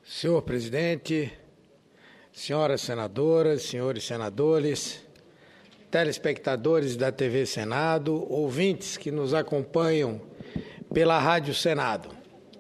Senhor presidente, senhoras senadoras, senhores senadores, telespectadores da TV Senado, ouvintes que nos acompanham pela Rádio Senado.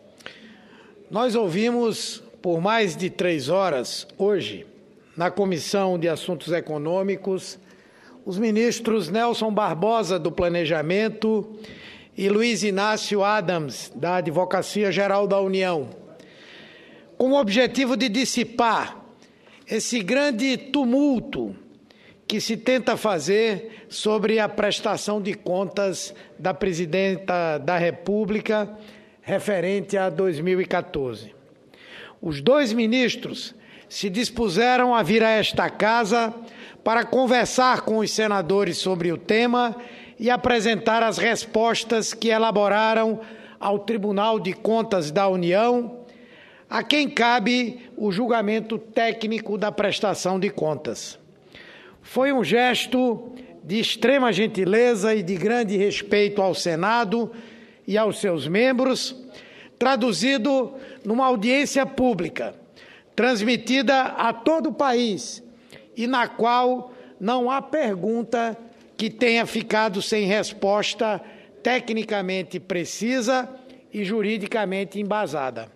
Nós ouvimos por mais de 3 horas hoje, na Comissão de Assuntos Econômicos, os ministros Nelson Barbosa, do Planejamento, e Luiz Inácio Adams, da Advocacia Geral da União, com o objetivo de dissipar esse grande tumulto que se tenta fazer sobre a prestação de contas da Presidenta da República referente a 2014. Os 2 ministros se dispuseram a vir a esta casa para conversar com os senadores sobre o tema e apresentar as respostas que elaboraram ao Tribunal de Contas da União, a quem cabe o julgamento técnico da prestação de contas. Foi um gesto de extrema gentileza e de grande respeito ao Senado e aos seus membros, traduzido numa audiência pública, transmitida a todo o país e na qual não há pergunta que tenha ficado sem resposta tecnicamente precisa e juridicamente embasada.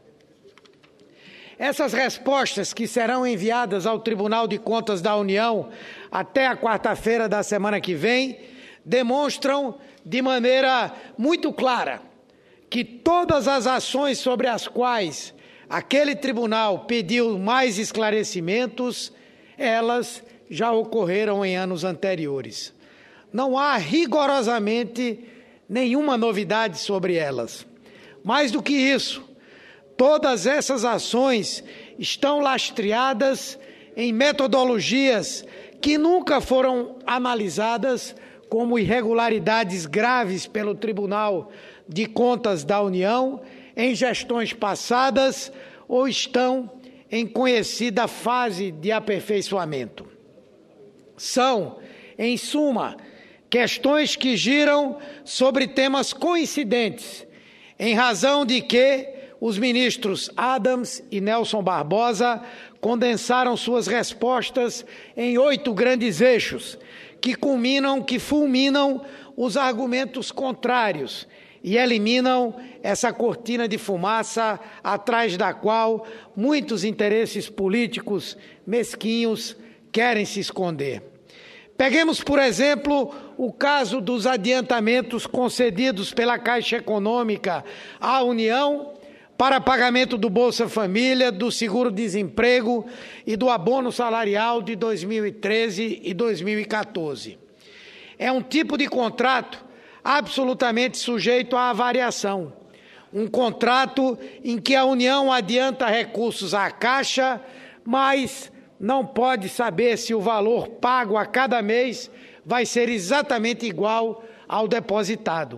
Essas respostas, que serão enviadas ao Tribunal de Contas da União até a quarta-feira da semana que vem, demonstram de maneira muito clara que todas as ações sobre as quais aquele tribunal pediu mais esclarecimentos, elas já ocorreram em anos anteriores. Não há rigorosamente nenhuma novidade sobre elas. Mais do que isso, todas essas ações estão lastreadas em metodologias que nunca foram analisadas como irregularidades graves pelo Tribunal de Contas da União em gestões passadas ou estão em conhecida fase de aperfeiçoamento. São, em suma, questões que giram sobre temas coincidentes, em razão de que os ministros Adams e Nelson Barbosa condensaram suas respostas em 8 grandes eixos, que fulminam os argumentos contrários e eliminam essa cortina de fumaça atrás da qual muitos interesses políticos mesquinhos querem se esconder. Peguemos, por exemplo, o caso dos adiantamentos concedidos pela Caixa Econômica à União para pagamento do Bolsa Família, do seguro-desemprego e do abono salarial de 2013 e 2014. É um tipo de contrato absolutamente sujeito à variação. Um contrato em que a União adianta recursos à Caixa, mas não pode saber se o valor pago a cada mês vai ser exatamente igual ao depositado.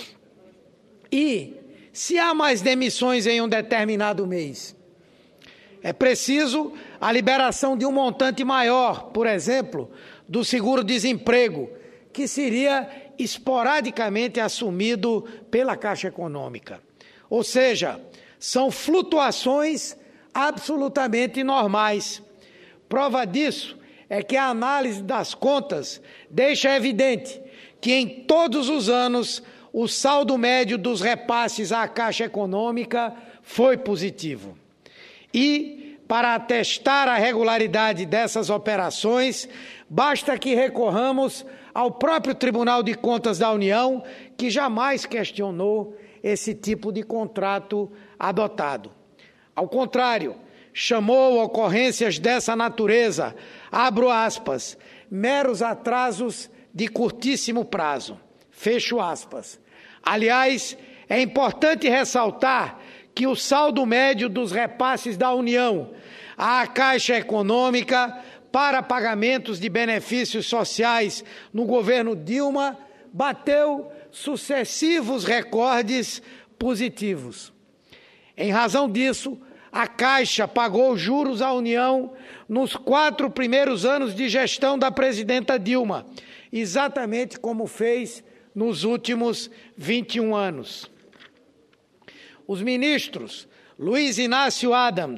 E se há mais demissões em um determinado mês, é preciso a liberação de um montante maior, por exemplo, do seguro-desemprego, que seria esporadicamente assumido pela Caixa Econômica. Ou seja, são flutuações absolutamente normais. Prova disso é que a análise das contas deixa evidente que em todos os anos o saldo médio dos repasses à Caixa Econômica foi positivo. E, para atestar a regularidade dessas operações, basta que recorramos ao próprio Tribunal de Contas da União, que jamais questionou esse tipo de contrato adotado. Ao contrário, chamou ocorrências dessa natureza, abro aspas, meros atrasos de curtíssimo prazo, fecho aspas. Aliás, é importante ressaltar que o saldo médio dos repasses da União à Caixa Econômica para pagamentos de benefícios sociais no governo Dilma bateu sucessivos recordes positivos. Em razão disso, a Caixa pagou juros à União nos 4 primeiros anos de gestão da presidenta Dilma, exatamente como fez nos últimos 21 anos. Os ministros Luiz Inácio Adams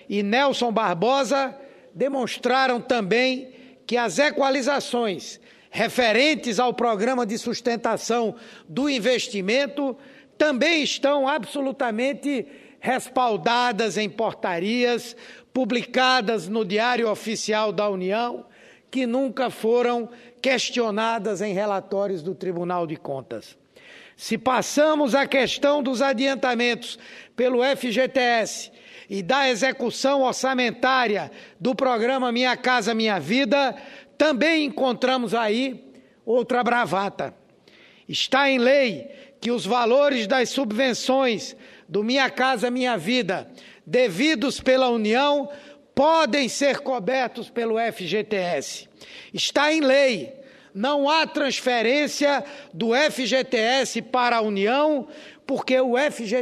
e Nelson Barbosa demonstraram também que as equalizações referentes ao programa de sustentação do investimento também estão absolutamente respaldadas em portarias publicadas no Diário Oficial da União, que nunca foram questionadas em relatórios do Tribunal de Contas. Se passamos a questão dos adiantamentos pelo FGTS e da execução orçamentária do programa Minha Casa Minha Vida, também encontramos aí outra bravata. Está em lei que os valores das subvenções do Minha Casa Minha Vida, devidos pela União, podem ser cobertos pelo FGTS. Está em lei, não há transferência do FGTS para a União, porque o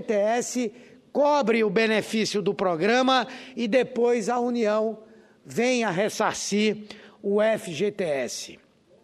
FGTS cobre o benefício do programa e depois a União vem a ressarcir o FGTS.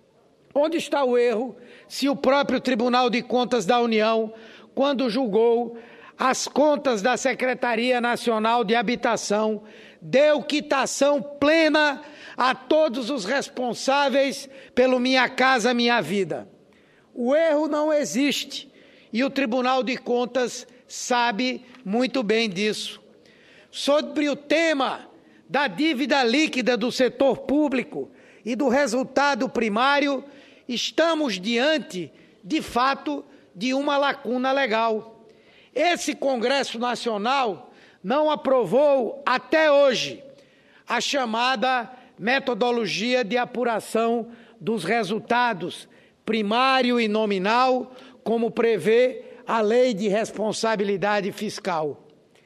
Onde está o erro se o próprio Tribunal de Contas da União, quando julgou as contas da Secretaria Nacional de Habitação, deu quitação plena a todos os responsáveis pelo Minha Casa Minha Vida? O erro não existe e o Tribunal de Contas sabe muito bem disso. Sobre o tema da dívida líquida do setor público e do resultado primário, estamos diante, de fato, de uma lacuna legal. Esse Congresso Nacional não aprovou, até hoje, a chamada metodologia de apuração dos resultados primário e nominal, como prevê a Lei de Responsabilidade Fiscal.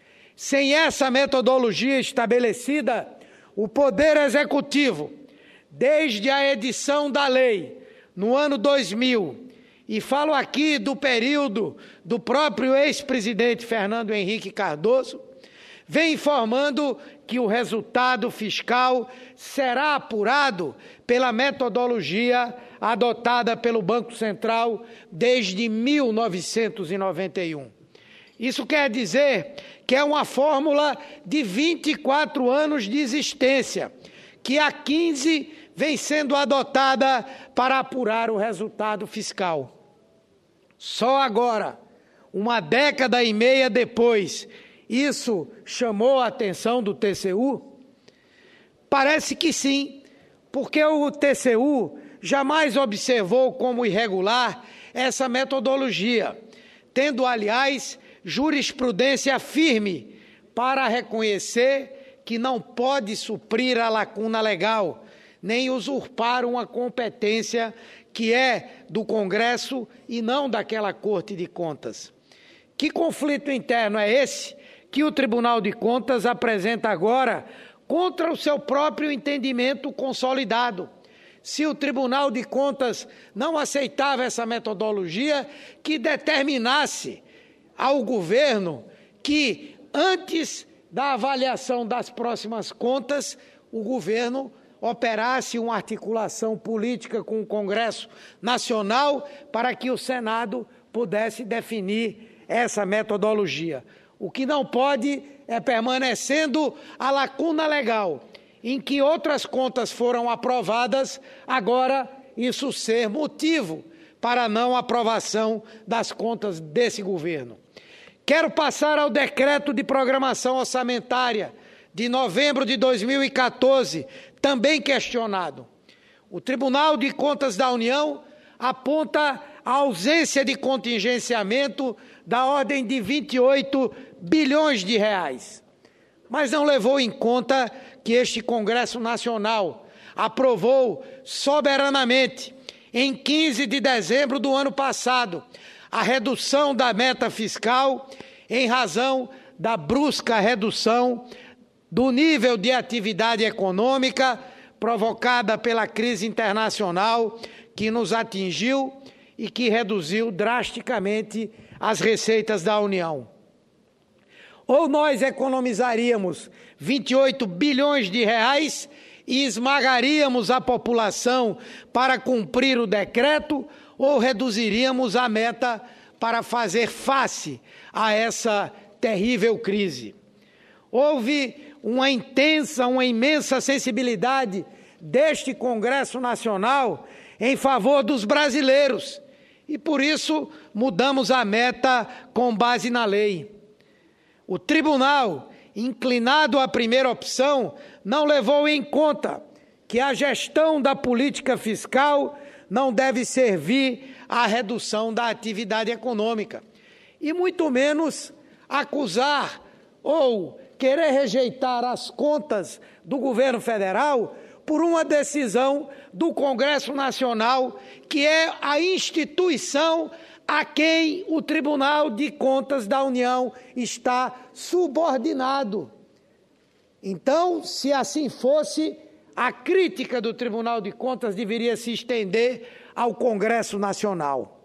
Sem essa metodologia estabelecida, o Poder Executivo, desde a edição da lei, no ano 2000, e falo aqui do período do próprio ex-presidente Fernando Henrique Cardoso, vem informando que o resultado fiscal será apurado pela metodologia adotada pelo Banco Central desde 1991. Isso quer dizer que é uma fórmula de 24 anos de existência, que há 15 vem sendo adotada para apurar o resultado fiscal. Só agora, uma década e meia depois, isso chamou a atenção do TCU? Parece que sim, porque o TCU jamais observou como irregular essa metodologia, tendo, aliás, jurisprudência firme para reconhecer que não pode suprir a lacuna legal, nem usurpar uma competência que é do Congresso e não daquela Corte de Contas. Que conflito interno é esse que o Tribunal de Contas apresenta agora contra o seu próprio entendimento consolidado? Se o Tribunal de Contas não aceitava essa metodologia que determinasse ao governo que, antes da avaliação das próximas contas, o governo operasse uma articulação política com o Congresso Nacional para que o Senado pudesse definir essa metodologia. O que não pode é, permanecendo a lacuna legal, em que outras contas foram aprovadas, agora isso ser motivo para a não aprovação das contas desse governo. Quero passar ao decreto de programação orçamentária de novembro de 2014, também questionado. O Tribunal de Contas da União aponta a ausência de contingenciamento da ordem de 28 bilhões de reais, mas não levou em conta que este Congresso Nacional aprovou soberanamente, em 15 de dezembro do ano passado, a redução da meta fiscal em razão da brusca redução do nível de atividade econômica provocada pela crise internacional que nos atingiu e que reduziu drasticamente as receitas da União. Ou nós economizaríamos 28 bilhões de reais e esmagaríamos a população para cumprir o decreto, ou reduziríamos a meta para fazer face a essa terrível crise. Houve uma imensa sensibilidade deste Congresso Nacional em favor dos brasileiros. E por isso mudamos a meta com base na lei. O tribunal, inclinado à primeira opção, não levou em conta que a gestão da política fiscal não deve servir à redução da atividade econômica, e muito menos acusar ou querer rejeitar as contas do governo federal por uma decisão do Congresso Nacional, que é a instituição a quem o Tribunal de Contas da União está subordinado. Então, se assim fosse, a crítica do Tribunal de Contas deveria se estender ao Congresso Nacional.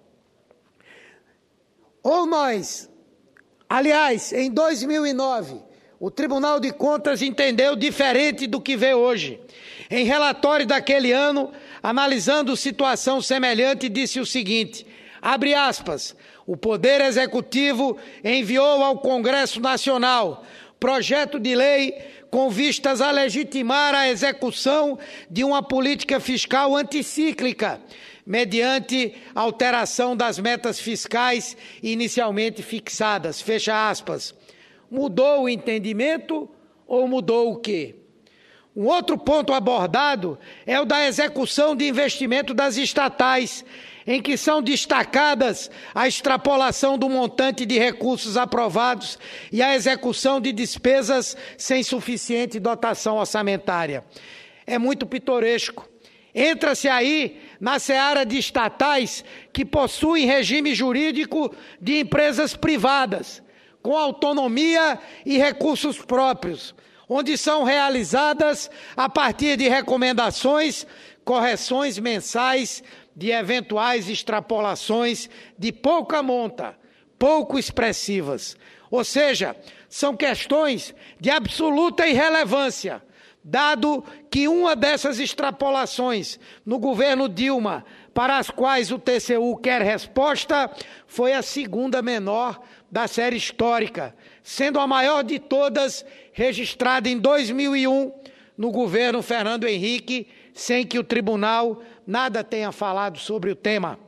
Aliás, em 2009, o Tribunal de Contas entendeu diferente do que vê hoje. Em relatório daquele ano, analisando situação semelhante, disse o seguinte, abre aspas, o Poder Executivo enviou ao Congresso Nacional projeto de lei com vistas a legitimar a execução de uma política fiscal anticíclica, mediante alteração das metas fiscais inicialmente fixadas. Fecha aspas. Mudou o entendimento ou mudou o quê? Um outro ponto abordado é o da execução de investimento das estatais, em que são destacadas a extrapolação do montante de recursos aprovados e a execução de despesas sem suficiente dotação orçamentária. É muito pitoresco. Entra-se aí na seara de estatais que possuem regime jurídico de empresas privadas, com autonomia e recursos próprios, onde são realizadas, a partir de recomendações, correções mensais de eventuais extrapolações de pouca monta, pouco expressivas. Ou seja, são questões de absoluta irrelevância, dado que uma dessas extrapolações no governo Dilma, para as quais o TCU quer resposta, foi a segunda menor da série histórica, sendo a maior de todas registrada em 2001 no governo Fernando Henrique, sem que o tribunal nada tenha falado sobre o tema.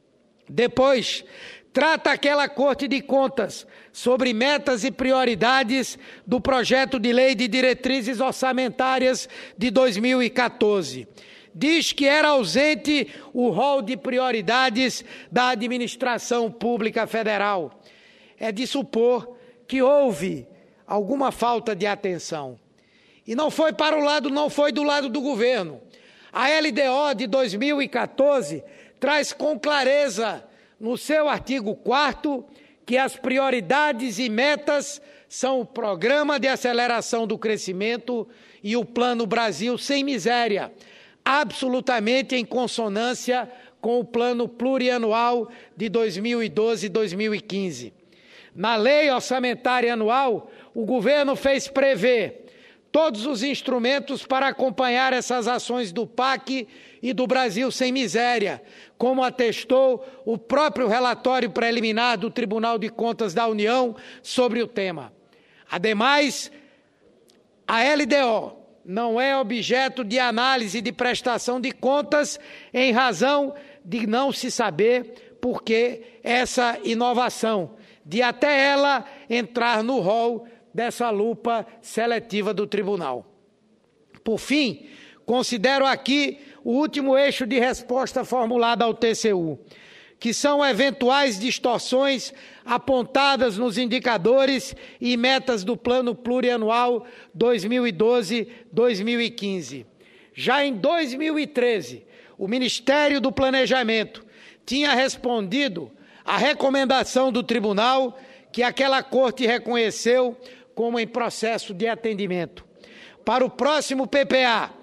Depois, trata aquela Corte de Contas sobre metas e prioridades do projeto de lei de diretrizes orçamentárias de 2014. Diz que era ausente o rol de prioridades da administração pública federal. É de supor que houve alguma falta de atenção. E não foi do lado do governo. A LDO de 2014 traz com clareza, no seu artigo 4º, que as prioridades e metas são o Programa de Aceleração do Crescimento e o Plano Brasil Sem Miséria, absolutamente em consonância com o Plano Plurianual de 2012 e 2015. Na Lei Orçamentária Anual, o governo fez prever todos os instrumentos para acompanhar essas ações do PAC e do Brasil Sem Miséria, como atestou o próprio relatório preliminar do Tribunal de Contas da União sobre o tema. Ademais, a LDO não é objeto de análise de prestação de contas em razão de não se saber por que essa inovação, de até ela entrar no rol dessa lupa seletiva do tribunal. Por fim, considero aqui o último eixo de resposta formulada ao TCU, que são eventuais distorções apontadas nos indicadores e metas do Plano Plurianual 2012-2015. Já em 2013, o Ministério do Planejamento tinha respondido à recomendação do tribunal que aquela corte reconheceu como em processo de atendimento. Para o próximo PPA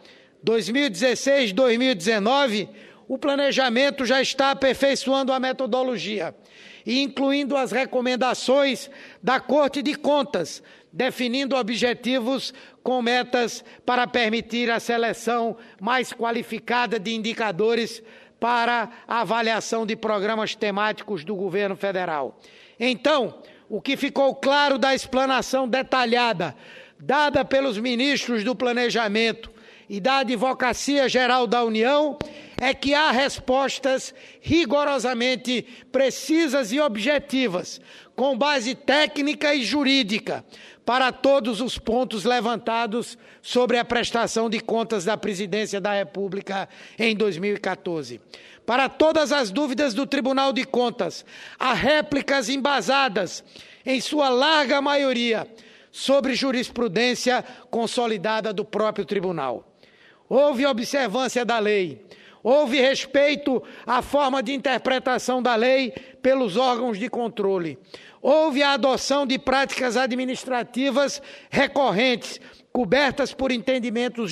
2016-2019, o planejamento já está aperfeiçoando a metodologia e incluindo as recomendações da Corte de Contas, definindo objetivos com metas para permitir a seleção mais qualificada de indicadores para a avaliação de programas temáticos do governo federal. Então, o que ficou claro da explanação detalhada dada pelos ministros do Planejamento e da Advocacia Geral da União é que há respostas rigorosamente precisas e objetivas, com base técnica e jurídica, para todos os pontos levantados sobre a prestação de contas da Presidência da República em 2014. Para todas as dúvidas do Tribunal de Contas, há réplicas embasadas, em sua larga maioria, sobre jurisprudência consolidada do próprio Tribunal. Houve observância da lei, houve respeito à forma de interpretação da lei pelos órgãos de controle, houve a adoção de práticas administrativas recorrentes, cobertas por entendimentos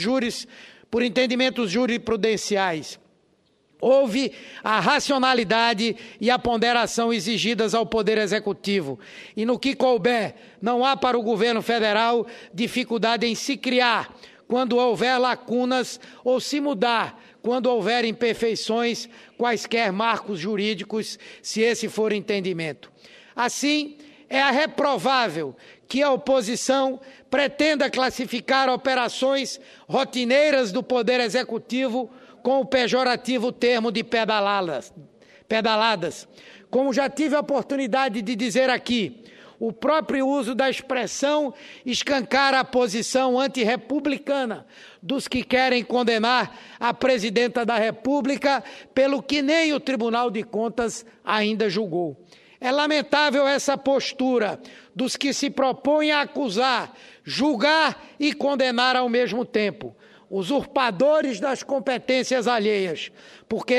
jurisprudenciais. Houve a racionalidade e a ponderação exigidas ao Poder Executivo. E no que couber, não há para o governo federal dificuldade em se criar quando houver lacunas ou se mudar quando houver imperfeições, quaisquer marcos jurídicos, se esse for o entendimento. Assim, é reprovável que a oposição pretenda classificar operações rotineiras do Poder Executivo com o pejorativo termo de pedaladas. Como já tive a oportunidade de dizer aqui, o próprio uso da expressão escancara a posição antirrepublicana dos que querem condenar a presidenta da República pelo que nem o Tribunal de Contas ainda julgou. É lamentável essa postura dos que se propõem a acusar, julgar e condenar ao mesmo tempo, usurpadores das competências alheias, porque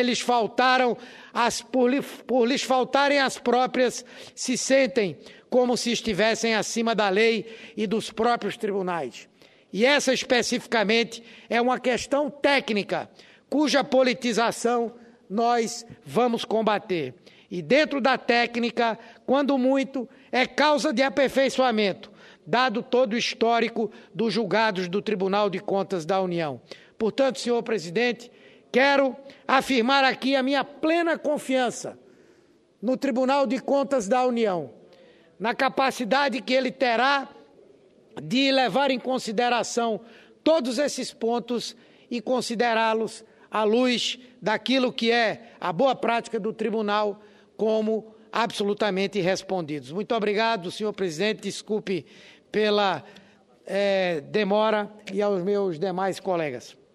por lhes faltarem as próprias, se sentem como se estivessem acima da lei e dos próprios tribunais. E essa especificamente é uma questão técnica, cuja politização nós vamos combater. E dentro da técnica, quando muito, é causa de aperfeiçoamento, dado todo o histórico dos julgados do Tribunal de Contas da União. Portanto, senhor presidente, quero afirmar aqui a minha plena confiança no Tribunal de Contas da União, na capacidade que ele terá de levar em consideração todos esses pontos e considerá-los à luz daquilo que é a boa prática do tribunal como absolutamente respondidos. Muito obrigado, senhor presidente. Desculpe pela demora e aos meus demais colegas.